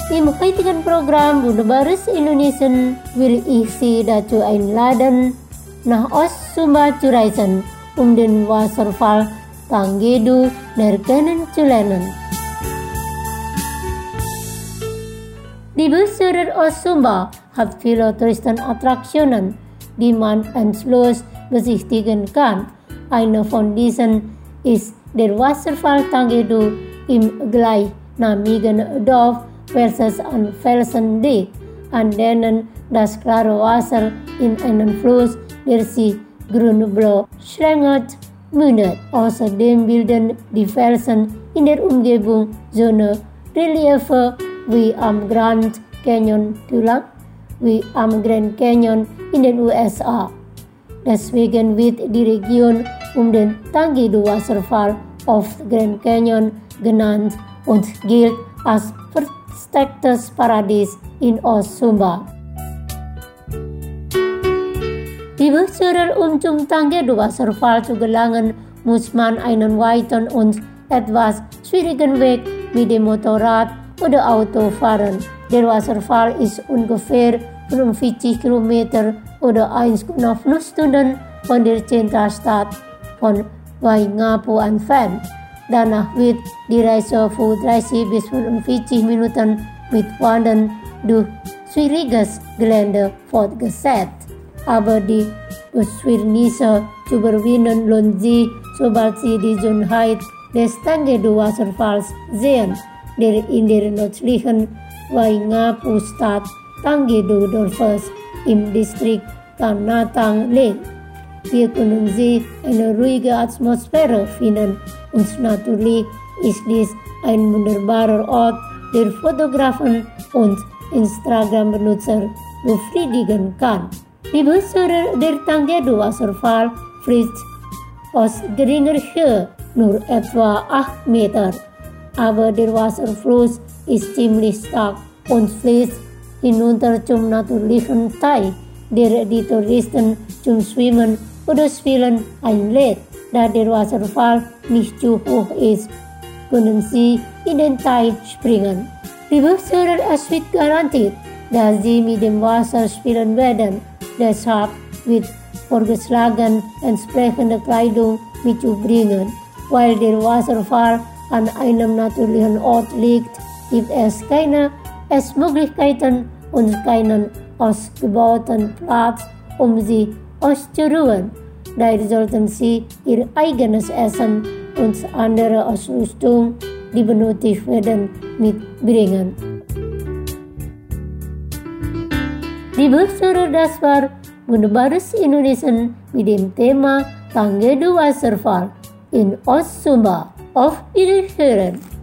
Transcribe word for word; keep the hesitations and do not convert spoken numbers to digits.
Im heutigen Programm Wunderbares Indonesian will ich Sie dazu einladen, nach Ost-Sumba zu reisen, um den Wasserfall Tanggedu näher kennenzulernen. Die Besucher Ost-Sumba hat viele Touristenattraktionen, die man endlos besichtigen kann. Eine von diesen ist der Wasserfall Tanggedu im gleichnamigen Dorf versus an Felsendeck, an denen das klare Wasser in einen Fluss, der sich grün-blau schlängelt, mündet. Außerdem bilden die Felsen in der Umgebung so eine Reliefe wie am Grand Canyon Tulang, wie am Grand Canyon in den U S A. Deswegen wird die Region um den Tanggedu-Wasserfall oft Grand Canyon genannt und gilt als verstecktes Paradies in Ost-Sumba. Die Besucher, um zum Tanggedu-Wasserfall zu gelangen, muss man einen weiten und etwas schwierigen Weg mit dem Motorrad oder Auto fahren. Der Wasserfall ist ungefähr fünfundvierzig Kilometer oder eins Komma fünf Stunden von der Zentralstadt von Waingapu entfernt. Danach wird die Reise für dreißig bis fünfundvierzig Minuten mit Wandern durch schwieriges Gelände fortgesetzt. Aber die Beschwernisse zu überwinden lohnt sich, sobald Sie die Schönheit des Tanggedu-Wasserfalls sehen, der in der nördlichen Waingapu-Stadt Tanggedu-Dorfes im Distrikt Tanatang liegt. Hier können Sie eine ruhige Atmosphäre finden und natürlich ist dies ein wunderbarer Ort, der Fotografen und Instagram-Benutzer befriedigen kann. Die Besucher der Tanggedu-Wasserfall fließt aus geringer Höhe, nur etwa acht Meter, aber der Wasserfluss ist ziemlich stark und fließt hinunter zum natürlichen Teich, der die Touristen zum Schwimmen oder Spielen einlädt. Da der Wasserfall nicht zu hoch ist, können Sie in den Teich springen. Die Besucher es wird garantiert, dass Sie mit dem Wasser spielen werden. Deshalb wird vorgeschlagen, entsprechende Kleidung mitzubringen. Weil der Wasserfall an einem natürlichen Ort liegt, gibt es keine Essmöglichkeiten und keinen ausgebauten Platz, um sie auszuruhen. Daher sollten Sie Ihr eigenes Essen und andere Ausrüstung, die benötigt werden, mitbringen. Liebe Besucher, das war Wunderbares Indonesian mit dem Thema Tanggedu Wasserfall in Ost-Sumba. Auf Wiederhören!